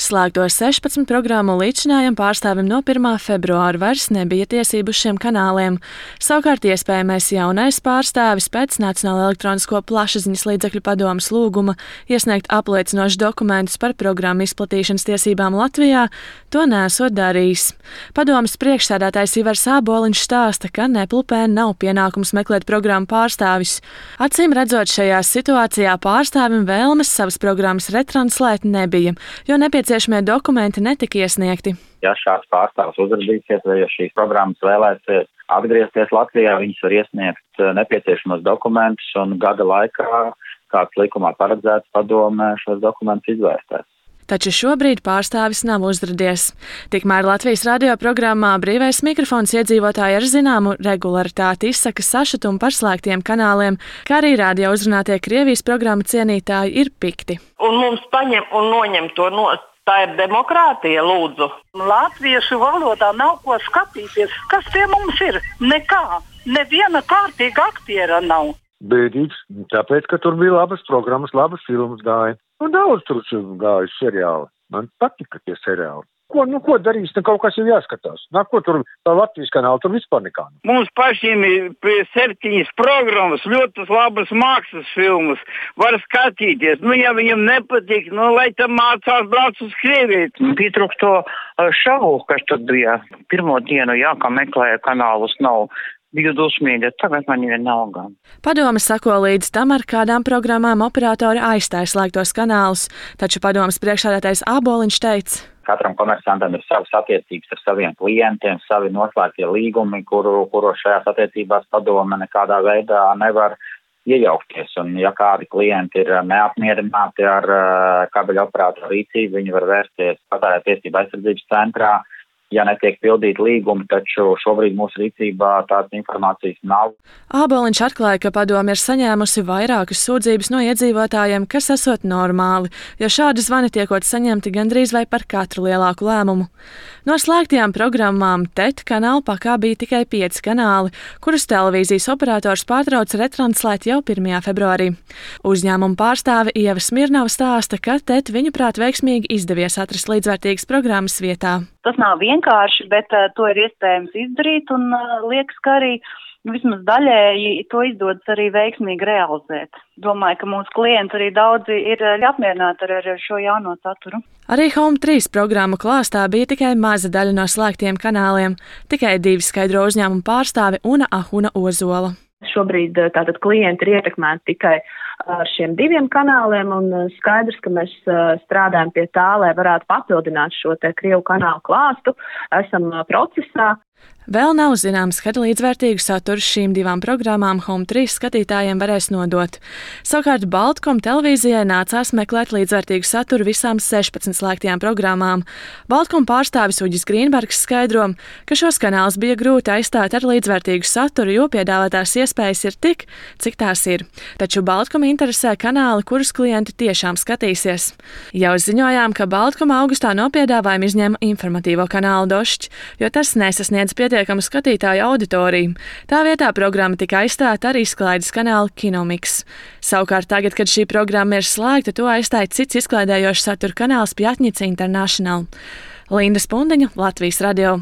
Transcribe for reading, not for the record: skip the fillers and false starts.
slēgto 16 programmu līdzinājam pārstāvim no 1. februāra vairs nebija tiesību uz šiem kanāliem. Savukārt iespējamais jaunais pārstāvis pēc Nacionālo elektronisko plašsaziņas līdzekļu padomes lūguma iesniegt apliecinošus dokumentus par programmu izplatīšanas tiesībām Latvijā to nesot darījis. Padomes priekšsēdētājs Ivars Āboliņš stāsta, ka Neplupē nav pienākums meklēt programmu pārstāvis. Acīm redzot, šajā situācijā pārstāvim vēlmes savas programmas retranslēt nebija, jo nepieciešamie dokumenti netika iesniegti. Ja šāds pārstāvs uzrādīsies, vai ja šīs programmas vēlēsies atgriezties Latvijā, viņas var iesniegt nepieciešamos dokumentus un gada laikā, kāds likumā paredzēts, padomē šos dokumentus izvērtēs. Taču šobrīd pārstāvis nav uzradies. Tikmēr Latvijas radio programmā Brīvais mikrofons iedzīvotāji ar zināmu regularitāti izsaka sašutumu par slēgtiem kanāliem, kā arī radio uzrunātie Krievijas programmu cienītāji ir pikti. Un mums paņem un noņem to nost. Tā ir demokrātija, lūdzu. Latviešu valodā nav ko skatīties. Kas pie mums ir? Nekā. Neviena kārtīga aktiera nav. Bēdīgs, tāpēc, ka tur bija labas programmas, labas filmas gāja. Un daudz tur gāja seriāli. Man patika tie seriāli. Ko darīs? Kaut kas ir jāskatās. Ko tur Latvijas kanāla tur vispār nekā. Mums pašiem ir 7 programmas, ļoti labas mākslas filmas. Var skatīties. Ja viņam nepatīk, lai tam mācās brauc uz Krieviju. Pietrūkst to šovu, kas tad bija. Pirmo dienu, kā meklēja kanālus, nav. Biju dusmīga, tagad man ir vienalga. Padome sako līdz tam, ar kādām programmām operatori aizstāja slēgtos kanālus, taču padomes priekšsēdētājs Āboliņš teica: Katram komersantam ir savas attiecības ar saviem klientiem, savi noslēgtie līgumi, kuros šajās attiecībās padome nekādā veidā nevar iejaukties. Un ja kādi klienti ir neapmierināti ar kabeļu operātoru rīcību, viņi var vērsties Patērētāju aizsardzības centrā. Ja netiek pildīti līgumi, taču šobrīd mūsu rīcībā tādas informācijas nav. Āboliņš atklāja, ka padome ir saņēmusi vairākas sūdzības no iedzīvotājiem, kas esot normāli, jo šādi zvani tiekot saņemti gandrīz vai par katru lielāku lēmumu. No slēgtajām programmām TET kanāla pakā bija tikai 5 kanāli, kurus televīzijas operators pārtrauca retranslēt jau 1. februārī. Uzņēmuma pārstāve Ieva Smirnova stāsta, ka TET viņuprāt veiksmīgi izdevies atrast līdzvērtīgas programmas vietā. Tas nav vienkārši, bet to ir iespējams izdarīt un liekas, ka arī vismaz daļēji to izdodas arī veiksmīgi realizēt. Domāju, ka mūsu klienti arī daudzi ir apmierināti ar šo jauno saturu. Arī Home 3 programmu klāstā bija tikai maza daļa no slēgtiem kanāliem, tikai 2 skaidro uzņēmumu pārstāvi Una Ahuna Ozola. Šobrīd tātad klienti ir ietekmēti tikai ar šiem 2 kanāliem un skaidrs, ka mēs strādājam pie tā, lai varētu papildināt šo te Krievu kanālu klāstu. Esam procesā. Vēl nav zināms, kad līdzvērtīgu saturu šīm 2 programmām Home 3 skatītājiem varēs nodot. Savukārt Baltkom televīzijai nācās meklēt līdzvērtīgu saturu visām 16 slēgtajām programmām. Baltkom pārstāvis Uģis Grīnbergs skaidro, ka šos kanālus bija grūti aizstāt ar līdzvērtīgu saturu, jo piedāvātās iespējas ir tik, cik tās ir. Taču Baltkom interesē kanāli, kurus klienti tiešām skatīsies. Jau ziņojām, ka Baltkom augustā no piedāvājuma izņēma informatīvo kanālu Došķi, jo tas nesasniedz pietiekamu skatītāju auditoriju. Tā vietā programma tika aizstāta ar izklaides kanālu Kinomiks. Savukārt tagad, kad šī programma ir slēgta, to aizstāja cits izklaidējošs satura kanāls Pjatņica International. Linda Spundiņa, Latvijas radio.